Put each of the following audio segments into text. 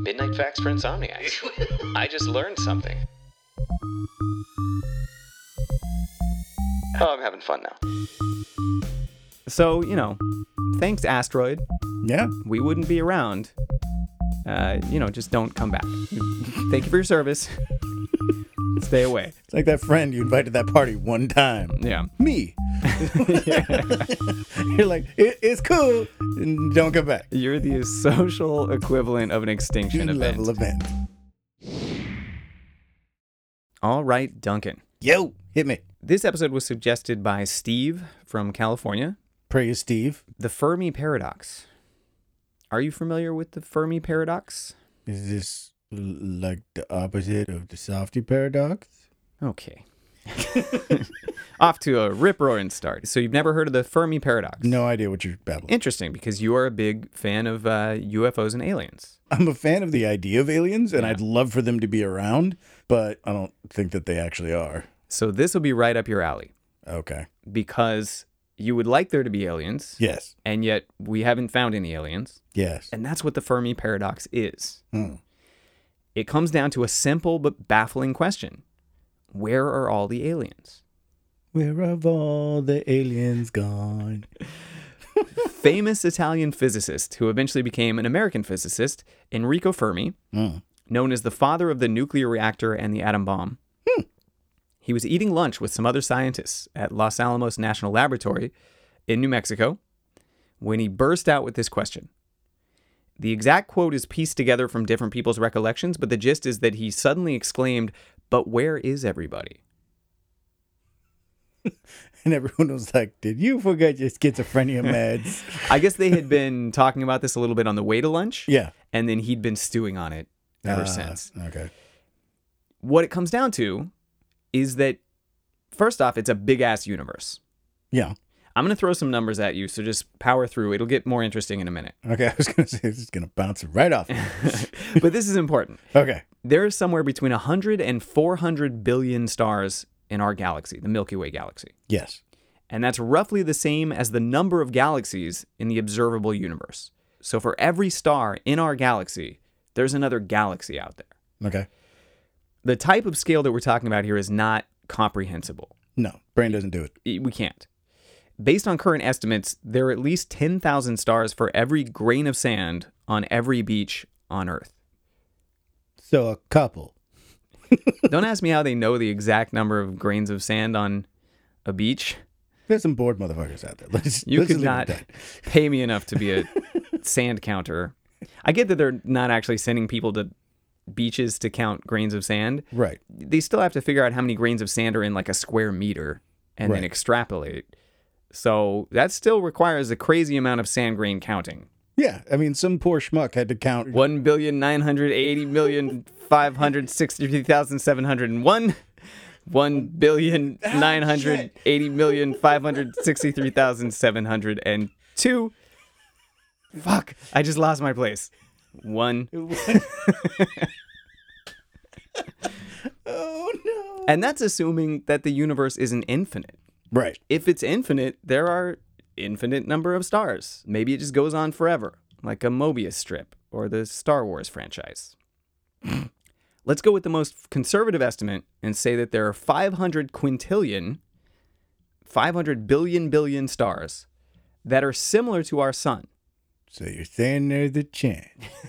Midnight Facts for Insomniacs. I just learned something. Oh, I'm having fun now. So, thanks, Asteroid. Yeah. We wouldn't be around. Just don't come back. Thank you for your service. Stay away. It's like that friend you invited to that party one time. Yeah. Me. You're like, it's cool. And don't come back. You're the social equivalent of an extinction event. Level event. All right, Duncan. Yo, hit me. This episode was suggested by Steve from California. Praise Steve. The Fermi Paradox. Are you familiar with the Fermi Paradox? Is this like the opposite of the Softy Paradox? Okay. Off to a rip-roaring start. So you've never heard of the Fermi Paradox? No idea what you're babbling. Interesting, because you are a big fan of UFOs and aliens. I'm a fan of the idea of aliens, and Yeah. I'd love for them to be around, but I don't think that they actually are. So this will be right up your alley, Okay. because you would like there to be aliens, Yes. and yet we haven't found any aliens. Yes. And that's what the Fermi Paradox is. Hmm. It comes down to a simple but baffling question. Where are all the aliens? Where have all the aliens gone? Famous Italian physicist who eventually became an American physicist, Enrico Fermi, known as the father of the nuclear reactor and the atom bomb. He was eating lunch with some other scientists at Los Alamos National Laboratory in New Mexico when he burst out with this question. The exact quote is pieced together from different people's recollections, but the gist is that he suddenly exclaimed, "But where is everybody?" And everyone was like, did you forget your schizophrenia meds? I guess they had been talking about this a little bit on the way to lunch. Yeah. And then he'd been stewing on it ever since. Okay. What it comes down to is that, first off, it's a big-ass universe. Yeah. I'm going to throw some numbers at you, so just power through. It'll get more interesting in a minute. Okay. I was going to say, this is going to bounce right off. But this is important. Okay. There is somewhere between 100 and 400 billion stars in our galaxy, the Milky Way galaxy. Yes. And that's roughly the same as the number of galaxies in the observable universe. So for every star in our galaxy, there's another galaxy out there. Okay. The type of scale that we're talking about here is not comprehensible. No, brain doesn't do it. We can't. Based on current estimates, there are at least 10,000 stars for every grain of sand on every beach on Earth. So a couple. Don't ask me how they know the exact number of grains of sand on a beach. There's some bored motherfuckers out there. Let's You just could leave it not at that. pay me enough to be a sand counter. I get that they're not actually sending people to beaches to count grains of sand. Right. They still have to figure out how many grains of sand are in like a square meter and then Right. extrapolate. So that still requires a crazy amount of sand grain counting. Yeah. I mean, some poor schmuck had to count. 1,980,563,701. 1,980,563,702. Fuck! I just lost my place. One. Oh, no. And that's assuming that the universe isn't infinite. Right. If it's infinite, there are infinite number of stars. Maybe it just goes on forever, like a Mobius strip or the Star Wars franchise. Let's go with the most conservative estimate and say that there are 500 billion stars that are similar to our sun. So you're saying there's a chance.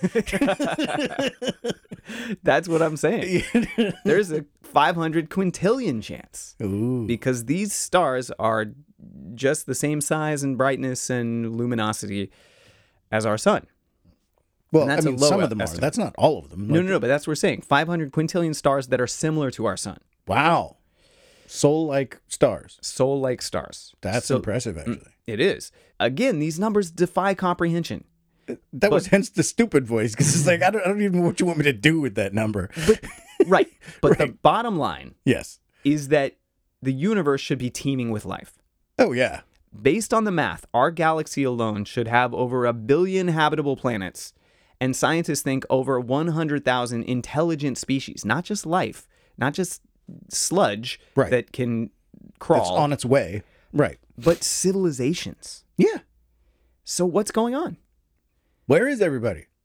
That's what I'm saying. There's a 500 quintillion chance. Ooh. Because these stars are just the same size and brightness and luminosity as our sun. Well, And I that's a mean, low some of them estimate. are. That's not all of them. No, but that's what we're saying. 500 quintillion stars that are similar to our sun. Wow. Soul-like stars. Soul-like stars. That's So- impressive, actually. It is. Again, these numbers defy comprehension. That was hence the stupid voice, because it's like, I don't even know what you want me to do with that number. Right. But the Right. bottom line Yes. is that the universe should be teeming with life. Oh, yeah. Based on the math, our galaxy alone should have over 1 billion habitable planets, and scientists think over 100,000 intelligent species, not just life, not just sludge Right. that can It's crawl, on its way. Right. but civilizations. Yeah. So what's going on? Where is everybody?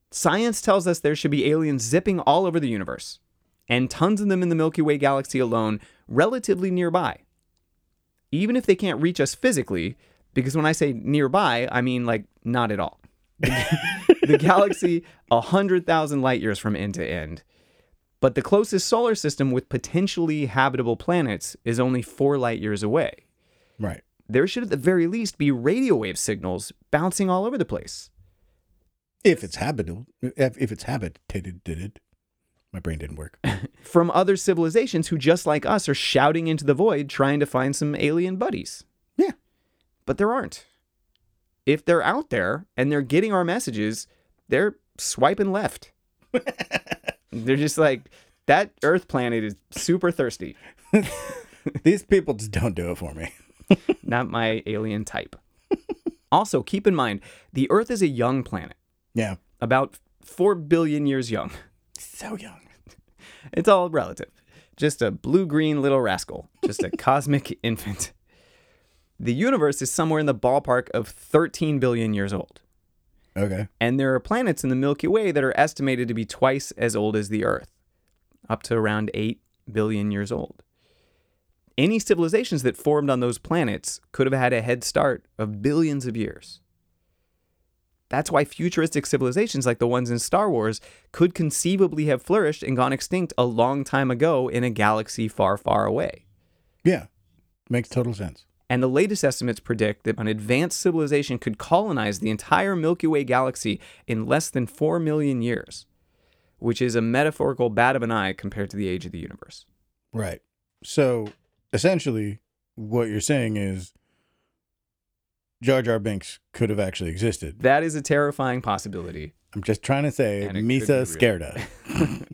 Science tells us there should be aliens zipping all over the universe, and tons of them in the Milky Way galaxy alone, relatively nearby. Even if they can't reach us physically, because when I say nearby, I mean like not at all. The galaxy, 100,000 light years from end to end. But the closest solar system with potentially habitable planets is only 4 light years away. Right. There should at the very least be radio wave signals bouncing all over the place. If it's habitable, if it's habitated, my brain didn't work. From other civilizations who, just like us, are shouting into the void trying to find some alien buddies. Yeah. But there aren't. If they're out there and they're getting our messages, they're swiping left. They're just like, that Earth planet is super thirsty. These people just don't do it for me. Not my alien type. Also, keep in mind, the Earth is a young planet. Yeah. About 4 billion years young. So young. It's all relative. Just a blue-green little rascal. Just a cosmic infant. The universe is somewhere in the ballpark of 13 billion years old. Okay. And there are planets in the Milky Way that are estimated to be twice as old as the Earth, up to around 8 billion years old. Any civilizations that formed on those planets could have had a head start of billions of years. That's why futuristic civilizations like the ones in Star Wars could conceivably have flourished and gone extinct a long time ago in a galaxy far, far away. Yeah. Makes total sense. And the latest estimates predict that an advanced civilization could colonize the entire Milky Way galaxy in less than 4 million years, which is a metaphorical bat of an eye compared to the age of the universe. Right. So, essentially, what you're saying is Jar Jar Binks could have actually existed. That is a terrifying possibility. I'm just trying to say, And it could be Misa real. Scarda.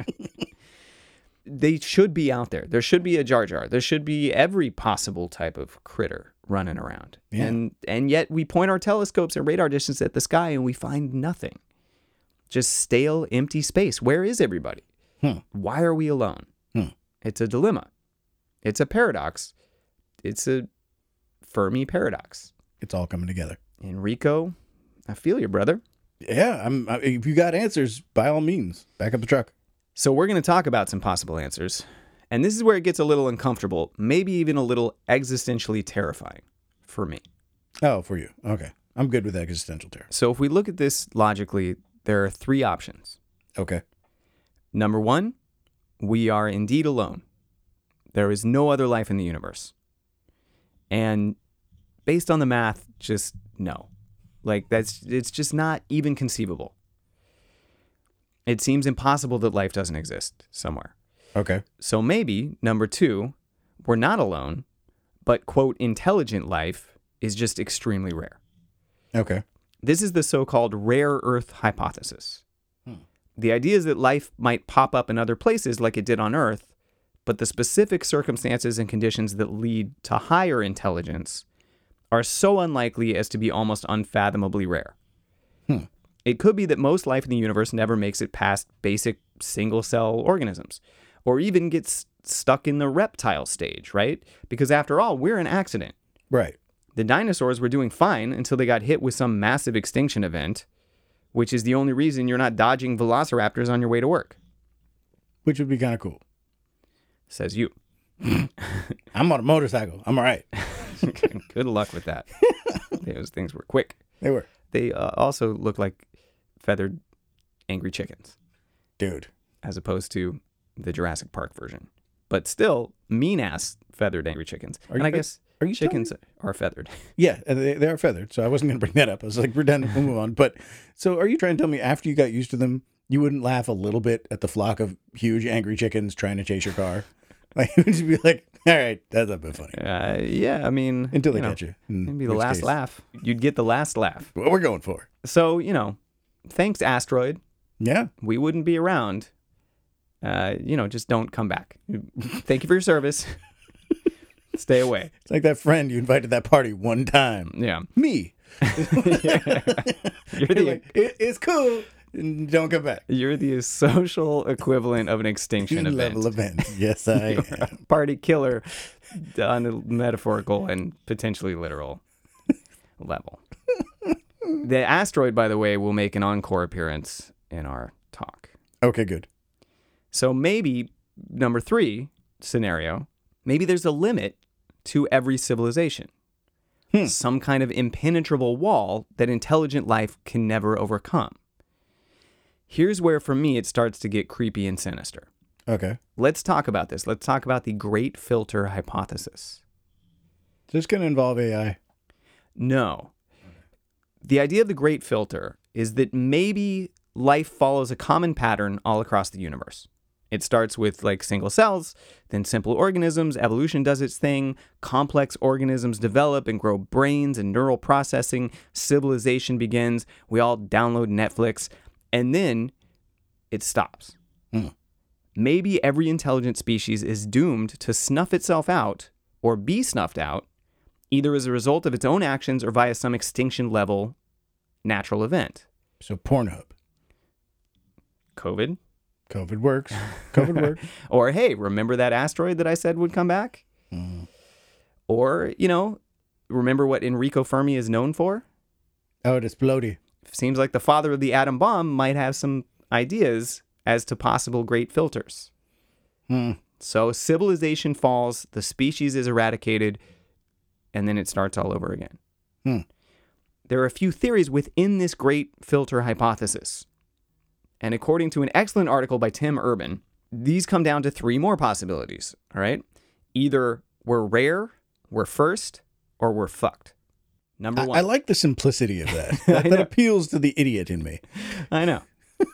They should be out there. There should be a Jar Jar. There should be every possible type of critter running around. Yeah. And yet we point our telescopes and radar dishes at the sky and we find nothing. Just stale, empty space. Where is everybody? Why are we alone? It's a dilemma. It's a paradox. It's a Fermi paradox. It's all coming together. Enrico, I feel you, brother. Yeah. If you got answers, by all means, back up the truck. So we're going to talk about some possible answers. And this is where it gets a little uncomfortable, maybe even a little existentially terrifying for me. Oh, for you. Okay. I'm good with existential terror. So if we look at this logically, there are 3 options. Okay. Number 1, we are indeed alone. There is no other life in the universe. And based on the math, just no. Like it's just not even conceivable. It seems impossible that life doesn't exist somewhere. Okay. So maybe, number 2, we're not alone, but, quote, intelligent life is just extremely rare. Okay. This is the so-called rare Earth hypothesis. The idea is that life might pop up in other places like it did on Earth, but the specific circumstances and conditions that lead to higher intelligence are so unlikely as to be almost unfathomably rare. It could be that most life in the universe never makes it past basic single-cell organisms, or even gets stuck in the reptile stage, right? Because after all, we're an accident. Right. The dinosaurs were doing fine until they got hit with some massive extinction event, which is the only reason you're not dodging velociraptors on your way to work. Which would be kind of cool. Says you. I'm on a motorcycle. I'm all right. Good luck with that. Those things were quick. They were. They also look like feathered angry chickens, Dude. as opposed to the Jurassic Park version. But still, mean-ass feathered angry chickens. And I guess are you chickens are feathered. Yeah, they are feathered. So I wasn't going to bring that up. I was like, we're done. We'll move on. But so are you trying to tell me after you got used to them, you wouldn't laugh a little bit at the flock of huge angry chickens trying to chase your car? Like, you would just be like, all right, that's a bit funny. Yeah, I mean... Until they catch you. Maybe the last laugh. You'd get the last laugh. What we're going for. So, thanks, asteroid. Yeah. We wouldn't be around. Just don't come back. Thank you for your service. Stay away. It's like that friend you invited to that party one time. Yeah. Me. You're the It's cool. And don't come back. You're the social equivalent of an extinction event. Level event. Yes, I am. Party killer on a metaphorical and potentially literal level. The asteroid, by the way, will make an encore appearance in our talk. Okay, good. So maybe number 3 scenario, maybe there's a limit to every civilization. Some kind of impenetrable wall that intelligent life can never overcome. Here's where, for me, it starts to get creepy and sinister. Okay. Let's talk about this. Let's talk about the Great Filter Hypothesis. Is this going to involve AI? No. The idea of the Great Filter is that maybe life follows a common pattern all across the universe. It starts with like single cells, then simple organisms, evolution does its thing, complex organisms develop and grow brains and neural processing, civilization begins, we all download Netflix, and then it stops. Maybe every intelligent species is doomed to snuff itself out or be snuffed out, either as a result of its own actions or via some extinction level natural event. So Pornhub. COVID. COVID works. COVID works. Or, hey, remember that asteroid that I said would come back? Or, remember what Enrico Fermi is known for? Oh, it exploded. Seems like the father of the atom bomb might have some ideas as to possible great filters. So civilization falls, the species is eradicated, and then it starts all over again. There are a few theories within this great filter hypothesis. And according to an excellent article by Tim Urban, these come down to 3 more possibilities, all right? Either we're rare, we're first, or we're fucked. Number 1. I like the simplicity of that. That appeals to the idiot in me. I know.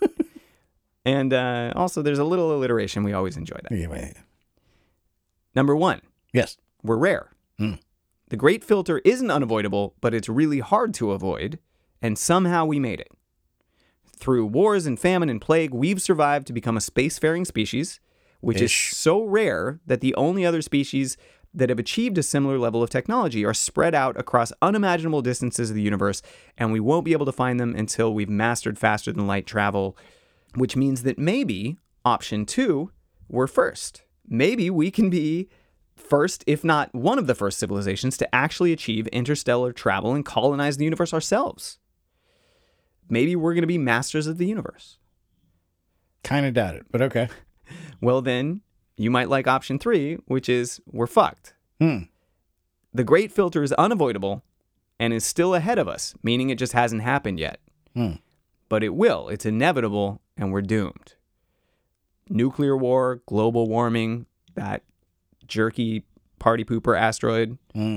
And also, there's a little alliteration. We always enjoy that. Yeah. Number 1. Yes. We're rare. The great filter isn't unavoidable, but it's really hard to avoid, and somehow we made it. Through wars and famine and plague, we've survived to become a spacefaring species, which is so rare that the only other species that have achieved a similar level of technology are spread out across unimaginable distances of the universe, and we won't be able to find them until we've mastered faster than light travel, which means that maybe option 2, we're first. Maybe we can be first, if not one of the first civilizations to actually achieve interstellar travel and colonize the universe ourselves. Maybe we're going to be masters of the universe. Kind of doubt it, but okay. Well, then you might like option 3, which is we're fucked. The great filter is unavoidable and is still ahead of us, meaning it just hasn't happened yet. But it will. It's inevitable, and we're doomed. Nuclear war, global warming, that jerky party pooper asteroid.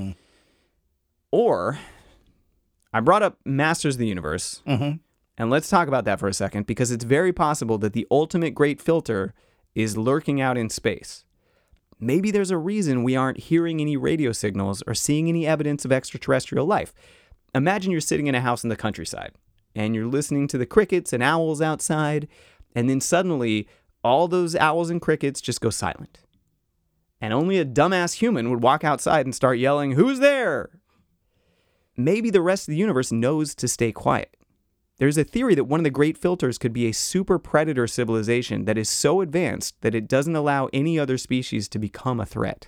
Or I brought up Masters of the Universe, and let's talk about that for a second, because it's very possible that the ultimate great filter is lurking out in space. Maybe there's a reason we aren't hearing any radio signals or seeing any evidence of extraterrestrial life. Imagine you're sitting in a house in the countryside, and you're listening to the crickets and owls outside, and then suddenly all those owls and crickets just go silent. And only a dumbass human would walk outside and start yelling, "Who's there?" Maybe the rest of the universe knows to stay quiet. There's a theory that one of the great filters could be a super predator civilization that is so advanced that it doesn't allow any other species to become a threat.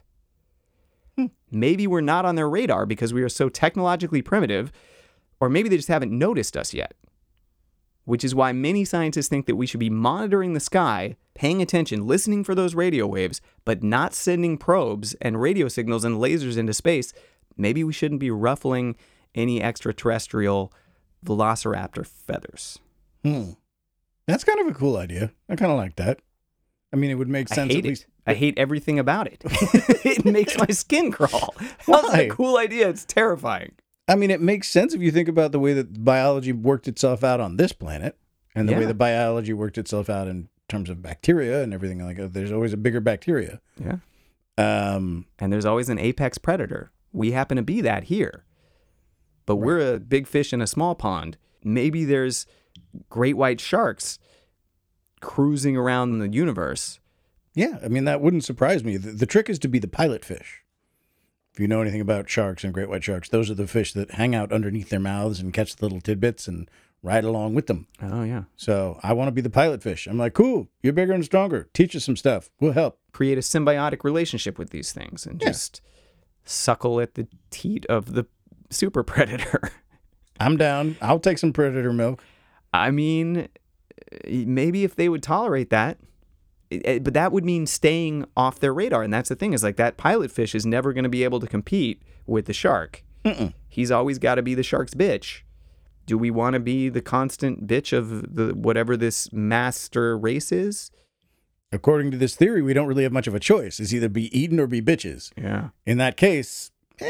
Maybe we're not on their radar because we are so technologically primitive, or maybe they just haven't noticed us yet. Which is why many scientists think that we should be monitoring the sky, paying attention, listening for those radio waves, but not sending probes and radio signals and lasers into space. Maybe we shouldn't be ruffling any extraterrestrial velociraptor feathers. That's kind of a cool idea. I kind of like that. I mean, it would make sense. I hate it. I hate everything about it. It makes my skin crawl. How's that a cool idea? It's terrifying. I mean, it makes sense if you think about the way that biology worked itself out on this planet and the way that biology worked itself out in terms of bacteria and everything like that. There's always a bigger bacteria. Yeah. And there's always an apex predator. We happen to be that here. But we're a big fish in a small pond. Maybe there's great white sharks cruising around the universe. Yeah, I mean, that wouldn't surprise me. The trick is to be the pilot fish. If you know anything about sharks and great white sharks, those are the fish that hang out underneath their mouths and catch the little tidbits and ride along with them. Oh, yeah. So I want to be the pilot fish. I'm like, cool, you're bigger and stronger. Teach us some stuff. We'll help. Create a symbiotic relationship with these things and just suckle at the teat of the super predator. I'm down. I'll take some predator milk. I mean, maybe if they would tolerate that, but that would mean staying off their radar. And that's the thing, is like that pilot fish is never going to be able to compete with the shark. He's always got to be the shark's bitch. Do we want to be the constant bitch of the whatever this master race is? According to this theory, we don't really have much of a choice. It's either be eaten or be bitches. Yeah. In that case,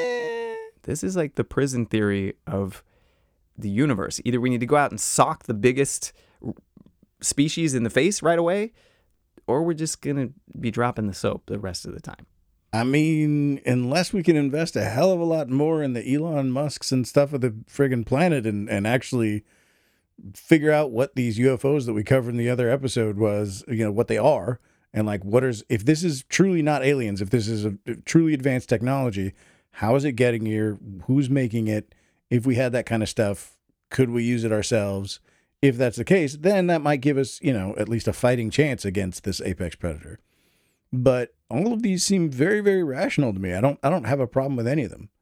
This is like the prison theory of the universe. Either we need to go out and sock the biggest species in the face right away, or we're just going to be dropping the soap the rest of the time. I mean, unless we can invest a hell of a lot more in the Elon Musks and stuff of the friggin' planet and actually figure out what these UFOs that we covered in the other episode was, what they are, and like if this is truly not aliens, if this is a truly advanced technology, how is it getting here? Who's making it? If we had that kind of stuff, could we use it ourselves? If that's the case, then that might give us, at least a fighting chance against this apex predator. But all of these seem very, very rational to me. I don't have a problem with any of them.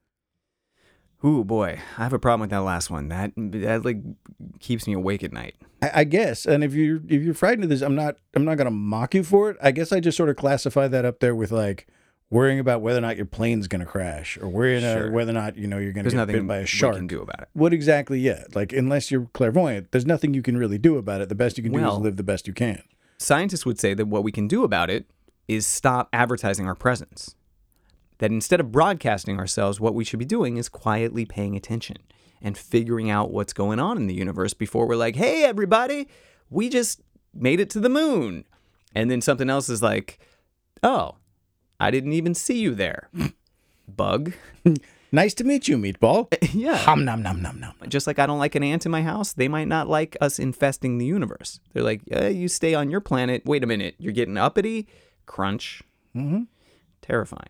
Ooh, boy, I have a problem with that last one. That like keeps me awake at night. I guess. And if you're frightened of this, I'm not gonna mock you for it. I guess I just sort of classify that up there with like worrying about whether or not your plane's gonna crash, or worrying whether or not you're gonna get bit by a shark. We can do about it. What exactly? Yeah, like unless you're clairvoyant, there's nothing you can really do about it. The best you can do is live the best you can. Scientists would say that what we can do about it is stop advertising our presence. That instead of broadcasting ourselves, what we should be doing is quietly paying attention and figuring out what's going on in the universe before we're like, hey, everybody, we just made it to the moon. And then something else is like, oh, I didn't even see you there, bug. Nice to meet you, meatball. Yeah. Hum, nom, nom, nom, nom. Just like I don't like an ant in my house, they might not like us infesting the universe. They're like, you stay on your planet. Wait a minute, you're getting uppity? Crunch. Mm-hmm. Terrifying.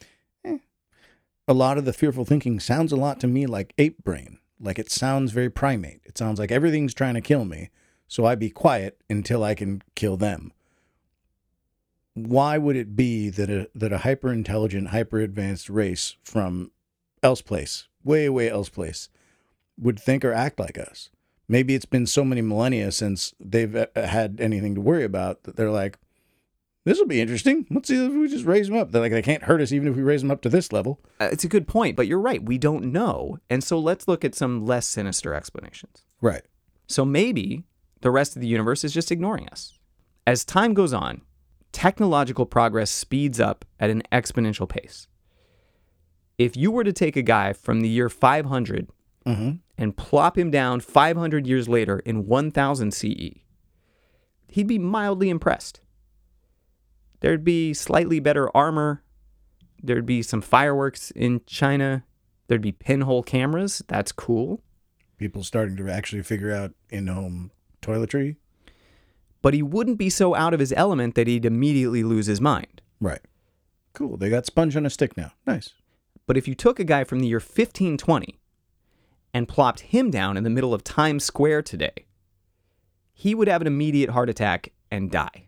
A lot of the fearful thinking sounds a lot to me like ape brain. Like it sounds very primate. It sounds like everything's trying to kill me, so I be quiet until I can kill them. Why would it be that a hyper-intelligent, hyper-advanced race from elseplace, way, way elseplace, would think or act like us? Maybe it's been so many millennia since they've had anything to worry about that they're like, this will be interesting. Let's see if we just raise them up. They're like, they can't hurt us even if we raise them up to this level. It's a good point, but you're right. We don't know. And so let's look at some less sinister explanations. Right. So maybe the rest of the universe is just ignoring us. As time goes on, technological progress speeds up at an exponential pace. If you were to take a guy from the year 500 and plop him down 500 years later in 1000 CE, he'd be mildly impressed. There'd be slightly better armor. There'd be some fireworks in China. There'd be pinhole cameras. That's cool. People starting to actually figure out in-home toiletry. But he wouldn't be so out of his element that he'd immediately lose his mind. Right. Cool. They got sponge on a stick now. Nice. But if you took a guy from the year 1520 and plopped him down in the middle of Times Square today, he would have an immediate heart attack and die.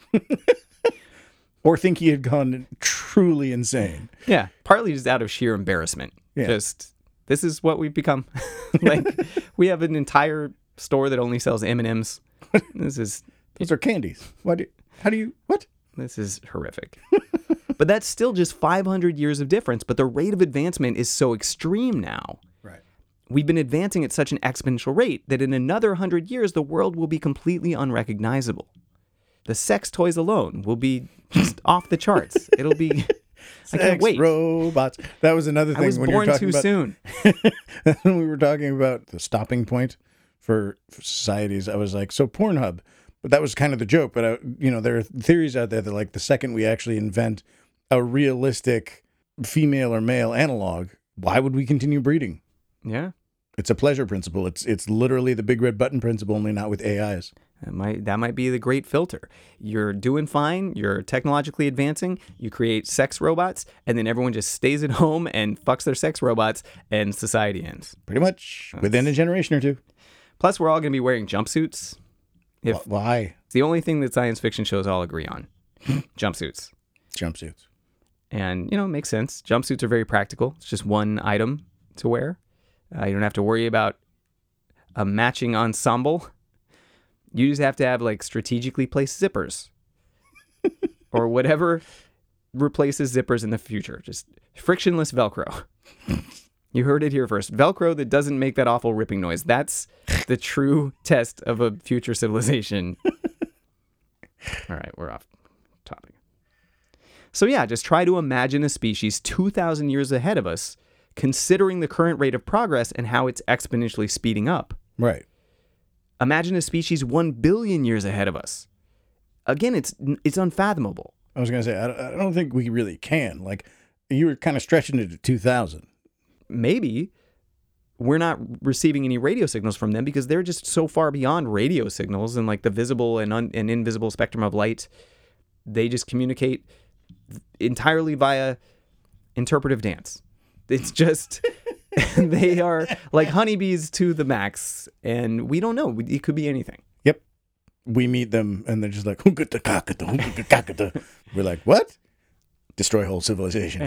Or think he had gone truly insane. Yeah, partly just out of sheer embarrassment. Yeah. Just, this is what we've become. Like, we have an entire store that only sells M&Ms. Those are candies. What? This is horrific. But that's still just 500 years of difference. But the rate of advancement is so extreme now. Right. We've been advancing at such an exponential rate that in another 100 years, the world will be completely unrecognizable. The sex toys alone will be just off the charts. It'll be... I can't wait. Robots. That was another thing. I was when you were born talking too soon. When we were talking about the stopping point for societies, I was like, so Pornhub. But that was kind of the joke. But, there are theories out there that like the second we actually invent a realistic female or male analog, why would we continue breeding? Yeah. It's a pleasure principle. It's literally the big red button principle, only not with AIs. That might be the great filter. You're doing fine. You're technologically advancing. You create sex robots, and then everyone just stays at home and fucks their sex robots, and society ends. Pretty much within a generation or two. Plus, we're all going to be wearing jumpsuits. Why? It's the only thing that science fiction shows all agree on. Jumpsuits. Jumpsuits. And, it makes sense. Jumpsuits are very practical. It's just one item to wear. You don't have to worry about a matching ensemble. You just have to have like strategically placed zippers or whatever replaces zippers in the future. Just frictionless Velcro. You heard it here first. Velcro that doesn't make that awful ripping noise. That's the true test of a future civilization. All right, we're off topic. So yeah, just try to imagine a species 2,000 years ahead of us, considering the current rate of progress and how it's exponentially speeding up. Right. Imagine a species 1 billion years ahead of us. Again, it's unfathomable. I was going to say, I don't think we really can. Like, you were kind of stretching it to 2,000. Maybe we're not receiving any radio signals from them because they're just so far beyond radio signals and like the visible and invisible spectrum of light. They just communicate entirely via interpretive dance. It's just, they are like honeybees to the max, and we don't know. It could be anything. Yep. We meet them, and they're just like, we're like, what? Destroy whole civilization.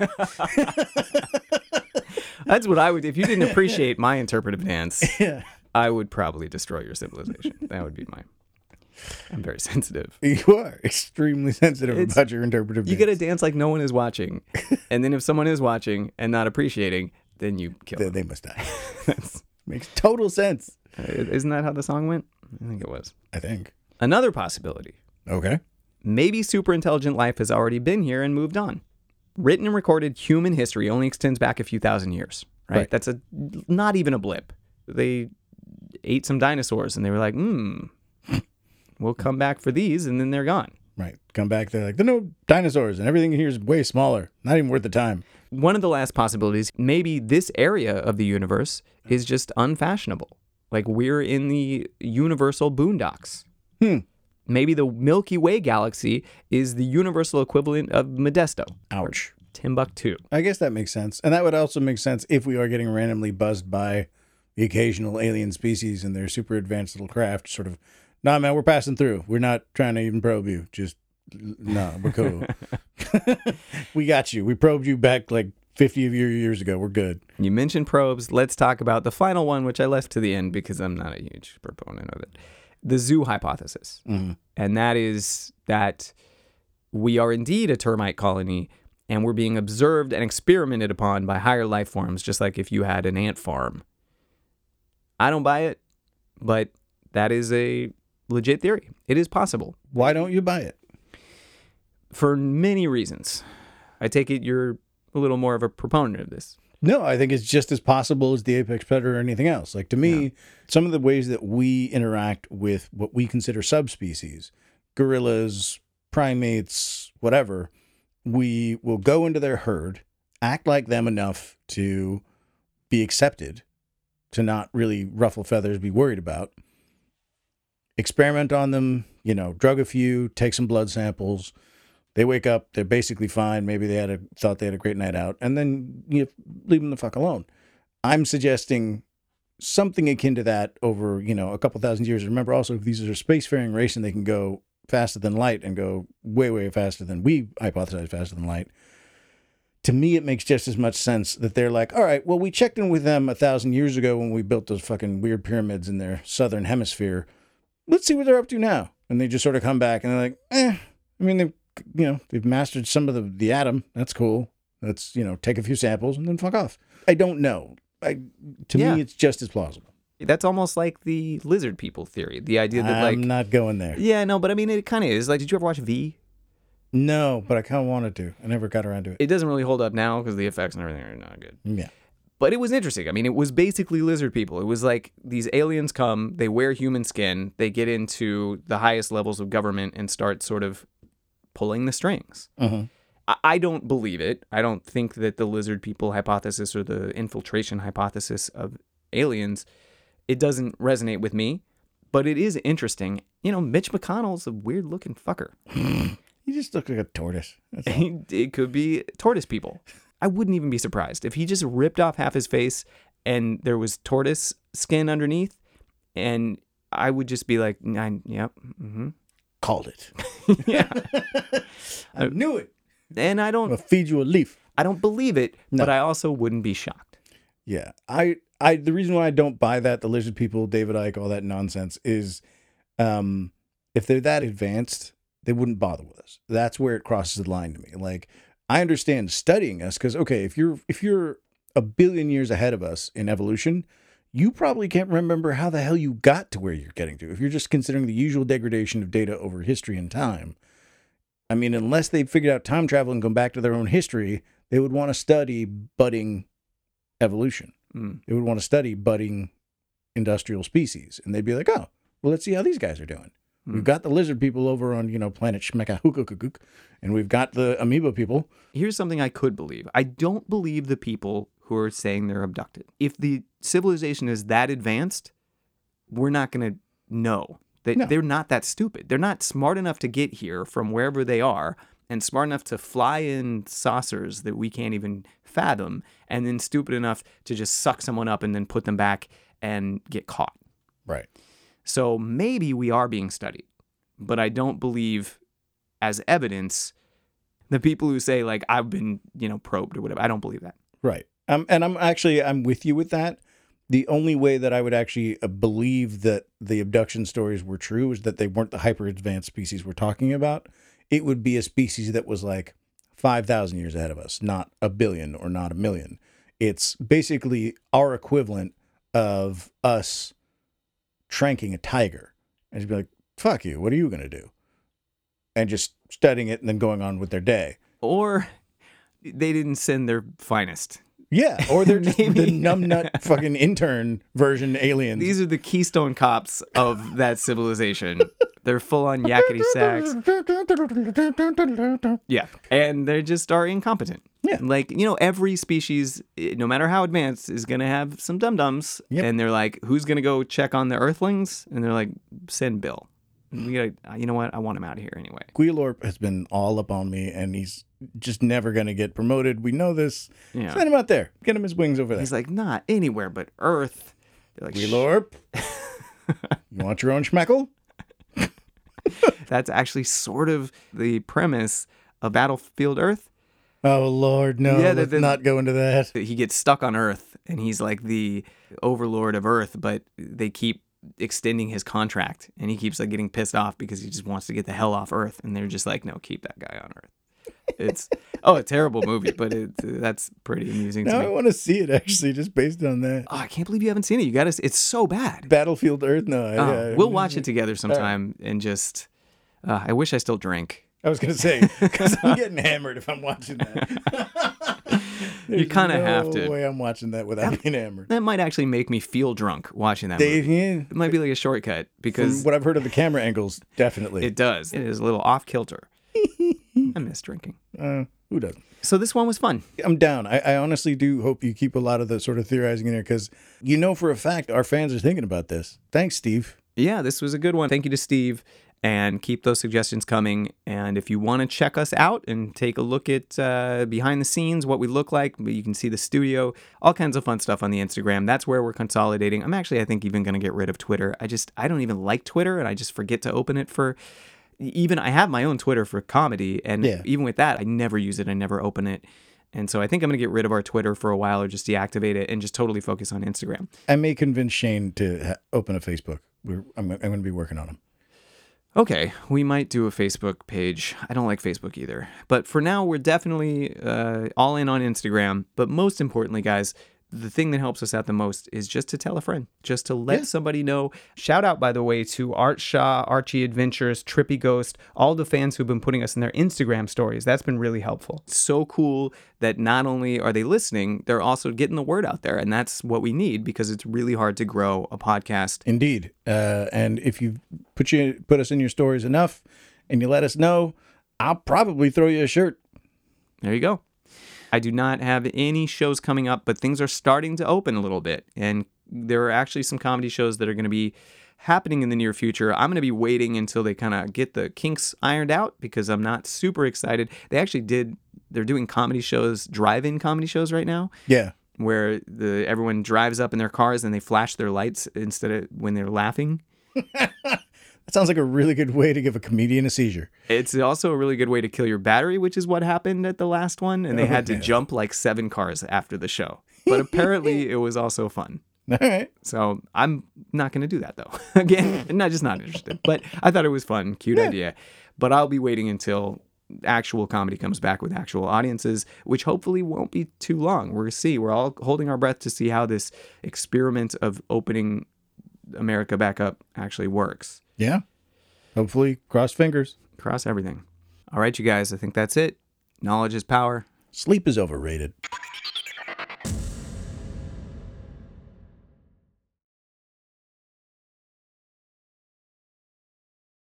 That's what I would, if you didn't appreciate my interpretive dance, Yeah. I would probably destroy your civilization. That would be I'm very sensitive. You are extremely sensitive about your interpretive You dance. got to dance like no one is watching. And then if someone is watching and not appreciating, then you kill them. They must die. Makes total sense. Isn't that how the song went? I think it was. I think. Another possibility. Okay. Maybe super intelligent life has already been here and moved on. Written and recorded human history only extends back a few thousand years, right? That's not even a blip. They ate some dinosaurs and they were like, we'll come back for these, and then they're gone. Right. Come back, they're like, there are no dinosaurs, and everything here is way smaller. Not even worth the time. One of the last possibilities, maybe this area of the universe is just unfashionable. Like we're in the universal boondocks. Maybe the Milky Way galaxy is the universal equivalent of Modesto. Ouch. Timbuktu. I guess that makes sense. And that would also make sense if we are getting randomly buzzed by the occasional alien species and their super advanced little craft. Sort of, nah, man, we're passing through. We're not trying to even probe you. Just, no, we're cool. We got you. We probed you back like 50 of your years ago. We're good. You mentioned probes. Let's talk about the final one, which I left to the end because I'm not a huge proponent of it. The zoo hypothesis. Mm-hmm. And that is that we are indeed a termite colony and we're being observed and experimented upon by higher life forms, just like if you had an ant farm. I don't buy it, but that is a legit theory. It is possible. Why don't you buy it? For many reasons. I take it you're a little more of a proponent of this. No, I think it's just as possible as the apex predator or anything else. Like, to me, some of the ways that we interact with what we consider subspecies, gorillas, primates, whatever, we will go into their herd, act like them enough to be accepted, to not really ruffle feathers, be worried about, experiment on them, drug a few, take some blood samples. They wake up, they're basically fine. Maybe they thought they had a great night out, and then you leave them the fuck alone. I'm suggesting something akin to that over, a couple thousand years. Remember also, these are a spacefaring race and they can go faster than light and go way, way faster than we hypothesize faster than light. To me, it makes just as much sense that they're like, all right, well, we checked in with them 1,000 years ago when we built those fucking weird pyramids in their southern hemisphere. Let's see what they're up to now. And they just sort of come back and they're like, they've mastered some of the atom. That's cool. Let's, take a few samples and then fuck off. I don't know. To me, it's just as plausible. That's almost like the lizard people theory. The idea that I'm not going there. Yeah, no, but I mean, it kind of is. Like, did you ever watch V? No, but I kind of wanted to. I never got around to it. It doesn't really hold up now because the effects and everything are not good. Yeah. But it was interesting. I mean, it was basically lizard people. It was like these aliens come, they wear human skin, they get into the highest levels of government and start sort of pulling the strings. Uh-huh. I don't believe it. I don't think that the lizard people hypothesis or the infiltration hypothesis of aliens, it doesn't resonate with me, but it is interesting. Mitch McConnell's a weird looking fucker. He just looked like a tortoise. That's all. It could be tortoise people. I wouldn't even be surprised if he just ripped off half his face and there was tortoise skin underneath, and I would just be like, yep. Mm-hmm. Called it. Yeah. I knew it. And I don't... I'll feed you a leaf. I don't believe it, but I also wouldn't be shocked. Yeah. The reason why I don't buy that, the lizard people, David Icke, all that nonsense, is If they're that advanced, they wouldn't bother with us. That's where it crosses the line to me. Like, I understand studying us because, okay, if you're a billion years ahead of us in evolution, you probably can't remember how the hell you got to where you're getting to. If you're just considering the usual degradation of data over history and time, I mean, unless they've figured out time travel and gone back to their own history, they would want to study budding evolution. They would want to study budding industrial species. And they'd be like, oh, well, let's see how these guys are doing. We've got the lizard people over on, planet Shmeka, and we've got the amoeba people. Here's something I could believe. I don't believe the people who are saying they're abducted. If the civilization is that advanced, we're not going to know. They're not that stupid. They're not smart enough to get here from wherever they are and smart enough to fly in saucers that we can't even fathom, and then stupid enough to just suck someone up and then put them back and get caught. Right. So maybe we are being studied, but I don't believe as evidence the people who say, like, I've been, probed or whatever. I don't believe that. Right. And I'm with you with that. The only way that I would actually believe that the abduction stories were true is that they weren't the hyper advanced species we're talking about. It would be a species that was like 5,000 years ahead of us, not a billion or not a million. It's basically our equivalent of us tranking a tiger and just be like, fuck you, what are you going to do? And just studying it and then going on with their day. Or they didn't send their finest. Yeah, or they're just the numbnut fucking intern version aliens. These are the Keystone Cops of that civilization. They're full on yakety sax. Yeah, and they just are incompetent. Yeah. Like, every species, no matter how advanced, is going to have some dum-dums. Yep. And they're like, who's going to go check on the Earthlings? And they're like, send Bill. We gotta, you know what? I want him out of here anyway. Guilorp has been all up on me, and he's just never going to get promoted. We know this. Yeah. Send him out there. Get him his wings over there. He's like, not anywhere but Earth. They're like, Guilorp, you want your own schmeckle? That's actually sort of the premise of Battlefield Earth. Oh, Lord, no. Yeah, let's not go into that. He gets stuck on Earth, and he's like the overlord of Earth, but they keep extending his contract, and he keeps like getting pissed off because he just wants to get the hell off Earth, and they're just like, no, keep that guy on Earth. It's a terrible movie, but that's pretty amusing to Now me. I want to see it, actually, just based on that. Oh, I can't believe you haven't seen it. You got to. It's so bad. Battlefield Earth? No. We'll watch it together sometime, and just. I wish I still drank. I was going to say, because I'm getting hammered if I'm watching that. You kind of have to. No way I'm watching that without being hammered. That might actually make me feel drunk watching that movie. Yeah. It might be like a shortcut because From what I've heard of the camera angles, definitely. it does. It is a little off kilter. I miss drinking. Who doesn't? So this one was fun. I'm down. I honestly do hope you keep a lot of the sort of theorizing in there because for a fact our fans are thinking about this. Thanks, Steve. Yeah, this was a good one. Thank you to Steve. And keep those suggestions coming. And if you want to check us out and take a look at behind the scenes, what we look like, you can see the studio, all kinds of fun stuff on the Instagram. That's where we're consolidating. I'm actually, I think, even going to get rid of Twitter. I don't even like Twitter, and I just forget to open it for... I have my own Twitter for comedy, and even with that, I never use it. I never open it. And so I think I'm going to get rid of our Twitter for a while or just deactivate it and just totally focus on Instagram. I may convince Shane to open a Facebook. I'm going to be working on him. Okay, we might do a Facebook page. I don't like Facebook either. But for now, we're definitely all in on Instagram. But most importantly, guys, the thing that helps us out the most is just to tell a friend, just to let somebody know. Shout out, by the way, to Art Shaw, Archie Adventures, Trippy Ghost, all the fans who've been putting us in their Instagram stories. That's been really helpful. So cool that not only are they listening, they're also getting the word out there. And that's what we need because it's really hard to grow a podcast. Indeed. And if you put us in your stories enough and you let us know, I'll probably throw you a shirt. There you go. I do not have any shows coming up, but things are starting to open a little bit. And there are actually some comedy shows that are going to be happening in the near future. I'm going to be waiting until they kind of get the kinks ironed out because I'm not super excited. They're doing comedy shows, drive-in comedy shows right now. Yeah. Where everyone drives up in their cars and they flash their lights instead of when they're laughing. That sounds like a really good way to give a comedian a seizure. It's also a really good way to kill your battery, which is what happened at the last one. And they had to jump like 7 cars after the show. But apparently it was also fun. All right. So I'm not going to do that, though. Again, not interested. But I thought it was fun, cute idea. But I'll be waiting until actual comedy comes back with actual audiences, which hopefully won't be too long. We're going to see. We're all holding our breath to see how this experiment of opening America back up actually works. Yeah. Hopefully, cross fingers. Cross everything. All right, you guys, I think that's it. Knowledge is power. Sleep is overrated.